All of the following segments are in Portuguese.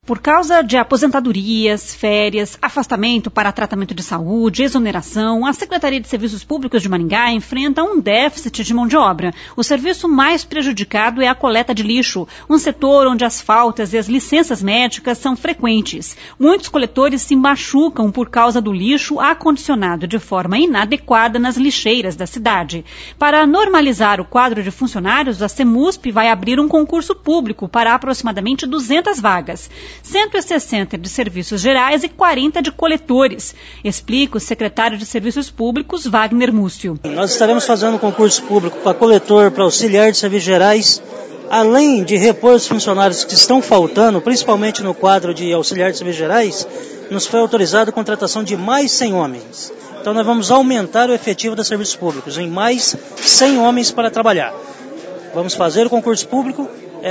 Por causa de aposentadorias, férias, afastamento para tratamento de saúde, exoneração, a Secretaria de Serviços Públicos de Maringá enfrenta um déficit de mão de obra. O serviço mais prejudicado é a coleta de lixo, um setor onde as faltas e as licenças médicas são frequentes. Muitos coletores se machucam por causa do lixo acondicionado de forma inadequada nas lixeiras da cidade. Para normalizar o quadro de funcionários, a CEMUSP vai abrir um concurso público para aproximadamente 200 vagas. 160 de serviços gerais e 40 de coletores, explica o secretário de Serviços Públicos, Wagner Múcio. Nós estaremos fazendo um concurso público para coletor, para auxiliar de serviços gerais, além de repor os funcionários que estão faltando, principalmente no quadro de auxiliar de serviços gerais, nos foi autorizada a contratação de mais 100 homens. Então nós vamos aumentar o efetivo dos serviços públicos em mais 100 homens para trabalhar. Vamos fazer o concurso público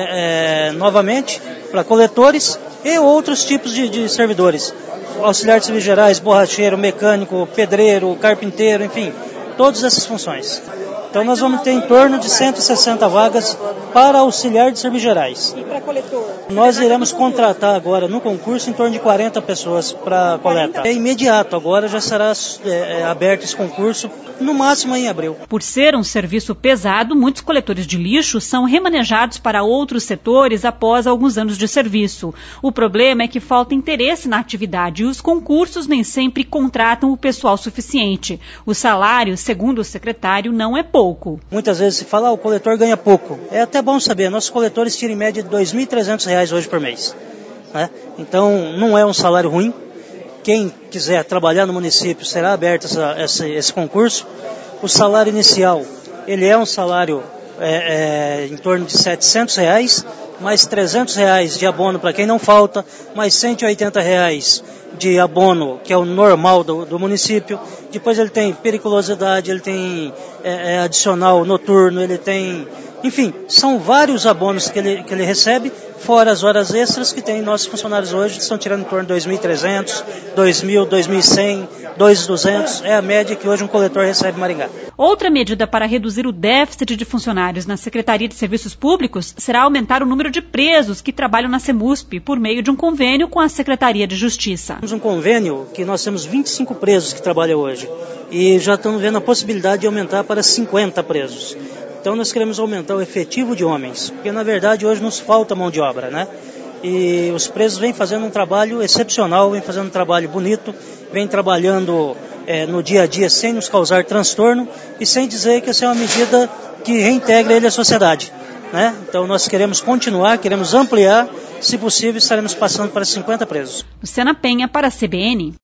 novamente para coletores e outros tipos de servidores. Auxiliar de serviços gerais, borracheiro, mecânico, pedreiro, carpinteiro, enfim, todas essas funções. Então nós vamos ter em torno de 160 vagas para auxiliar de serviços gerais. E para coletor? Nós iremos contratar agora no concurso em torno de 40 pessoas para coleta. É imediato, agora já será aberto esse concurso, no máximo em abril. Por ser um serviço pesado, muitos coletores de lixo são remanejados para outros setores após alguns anos de serviço. O problema é que falta interesse na atividade e os concursos nem sempre contratam o pessoal suficiente. O salário, segundo o secretário, não é pouco. Muitas vezes se fala, o coletor ganha pouco. É até bom saber, nossos coletores tiram em média de R$ 2.300 hoje por mês. Né? Então, não é um salário ruim. Quem quiser trabalhar no município, será aberto esse concurso. O salário inicial, ele é um salário em torno de R$ 700, mais R$ 300 de abono para quem não falta, mais R$ 180 de abono, que é o normal do município. Depois ele tem periculosidade, ele tem adicional noturno, ele tem... Enfim, são vários abonos que ele recebe, fora as horas extras que tem nossos funcionários hoje, que estão tirando em torno de 2.300, 2.000, 2.100, 2.200, é a média que hoje um coletor recebe em Maringá. Outra medida para reduzir o déficit de funcionários na Secretaria de Serviços Públicos será aumentar o número de presos que trabalham na CEMUSP por meio de um convênio com a Secretaria de Justiça. Temos um convênio que nós temos 25 presos que trabalham hoje e já estamos vendo a possibilidade de aumentar para 50 presos. Então nós queremos aumentar o efetivo de homens, porque na verdade hoje nos falta mão de obra, né? E os presos vêm fazendo um trabalho excepcional, vêm fazendo um trabalho bonito, vêm trabalhando no dia a dia sem nos causar transtorno e sem dizer que essa é uma medida que reintegra ele à sociedade, né? Então nós queremos continuar, queremos ampliar, se possível estaremos passando para 50 presos. Luciana Penha para a CBN.